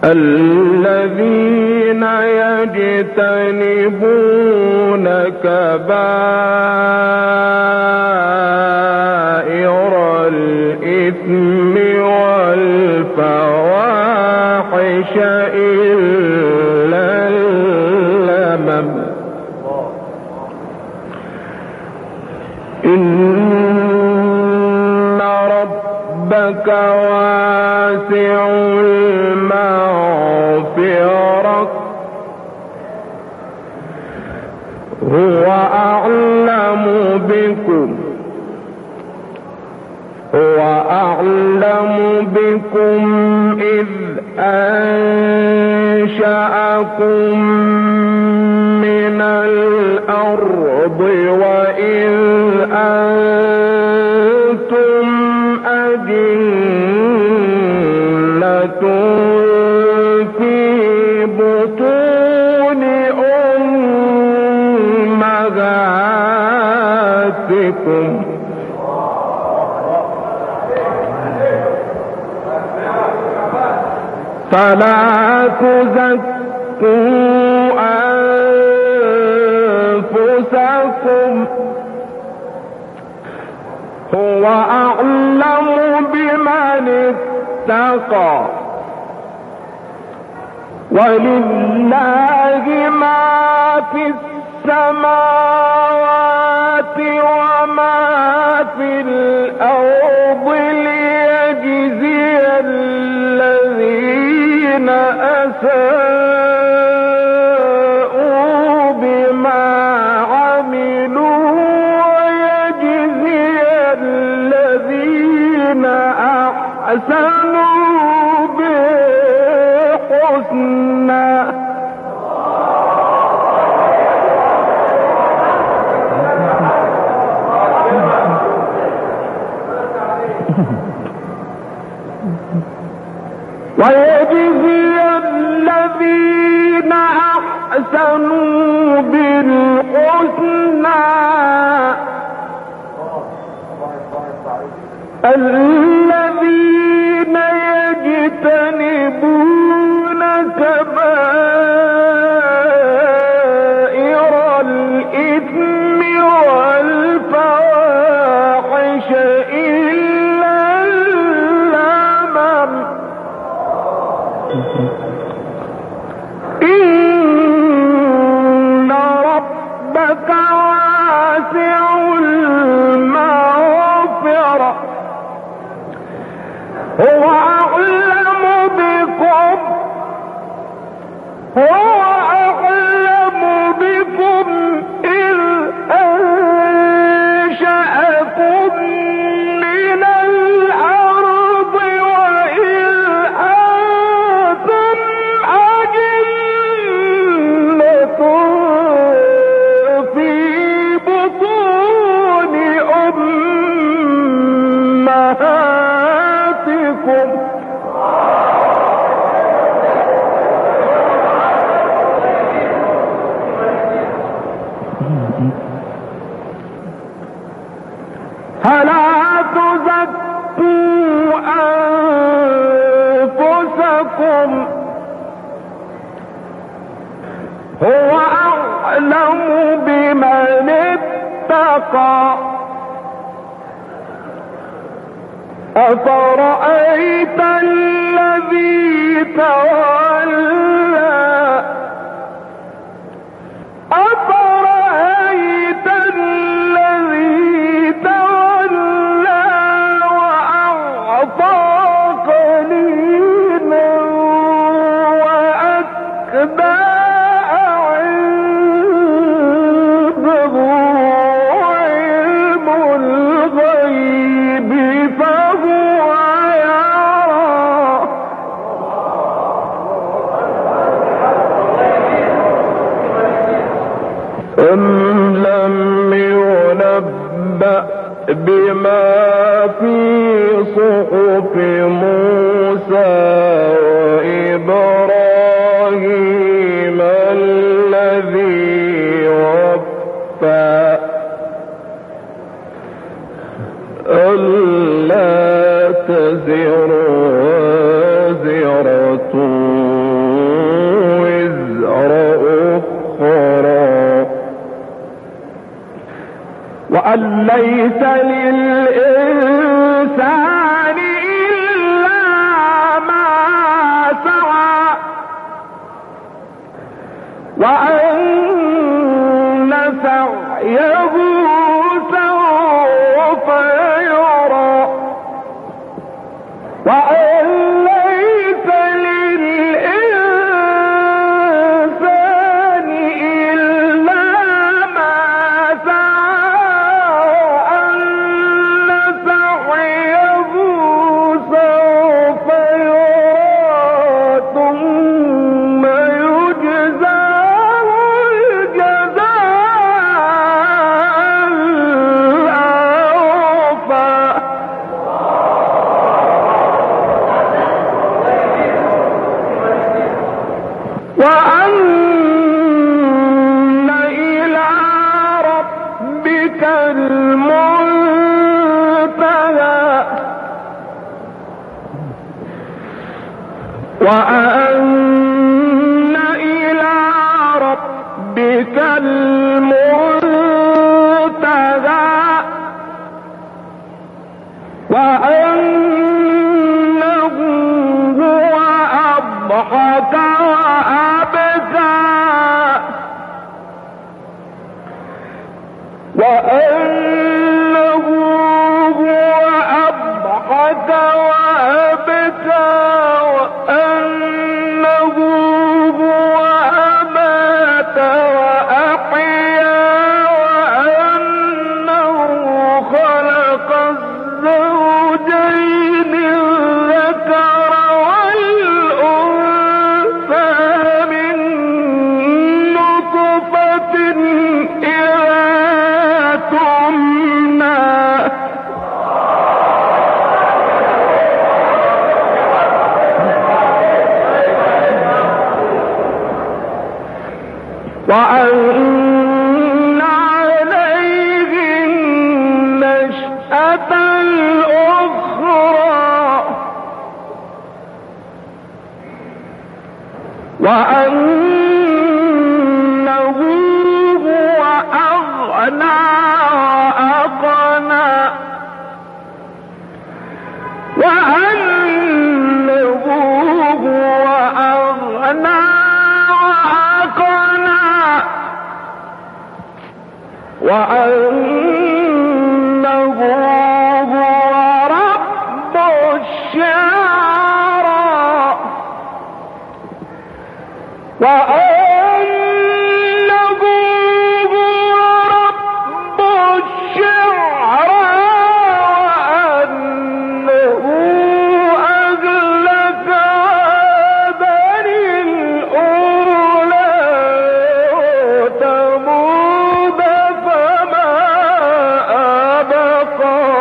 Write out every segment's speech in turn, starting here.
الذين يجتنبون كبائر الإثم والفواحش إلا اللمم إن ربك واسع المغفرة هو أعلم بكم إذ أنشأكم من الأرض وإذ أنتم أجنة في بطون أمهاتكم فلا تزكوا أنفسكم هو أعلم بمن اتقى ولله ما في السماوات وما في الأرض ليجزي الذين أساءوا بما عملوا ويجزي الذين أحسنوا بالحسنى ويجزي الذين أحسنوا بالحسنى الذين يجتنبون كبائر الإثم والفواحش إلا اللمم إن ربك واسع المغفرة هو أعلم بكم إذ أنشأكم من الأرض وإذ أنتم أجنة في بطون أمهاتكم فلا تزكوا أنفسكم هو أعلم بمن اتقى أفرأيت الذي تولى أفرأيت الذي تولى وأعطى قليلا وأكدى عنده علم الغيب فهو يرى أم لم ينبأ بما في صحف موسى وإبراهيم الذي وفى ألا تزر وازرة ليس للإنسان إلا ما سعى وأن سعيه سوف يرى وأن ليس للإنسان إلا ما سعى وأن سعيه سوف يرى ثم يجزاه الجزاء الأوفى وأن إلى ربك المنتهى وأن إلى ربك المنتهى وأنه هو أضحك وأبكى وأنه هو أضحك وأبكى وأنه هو أمات وأحيا وأنه خلق الزوجين الذكر والأنثى من نطفة إذا تمنى وأن عليه النشأة الأخرى وأنه هو أغنى وأقنى وأنه هو أغنى وأقنى وأنه هو رب الشعرى وأنه هو رب الشعرى وأنه أهلك عادًا الأولى وثمود فما أبقى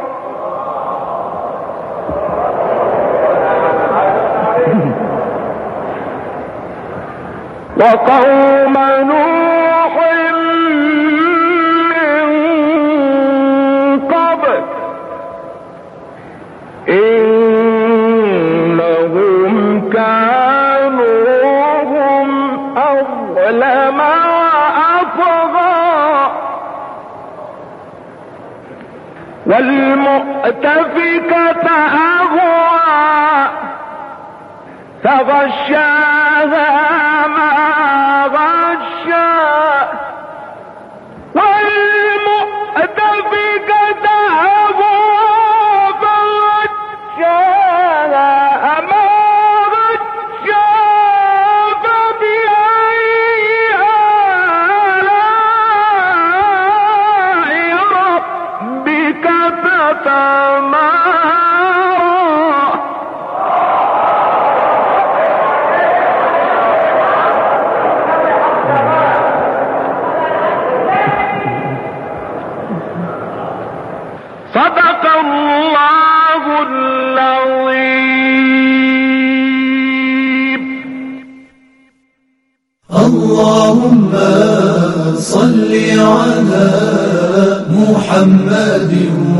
وقوم نوح من قبل إنهم كانوا هم أظلم وأطغى والمؤتفكة أهوى فغشاها ما غشى والمؤتفكة أهوى فغشاها ما غشى فبأي آلاء ربك تتمارى صدق الله العظيم. اللهم صل على محمد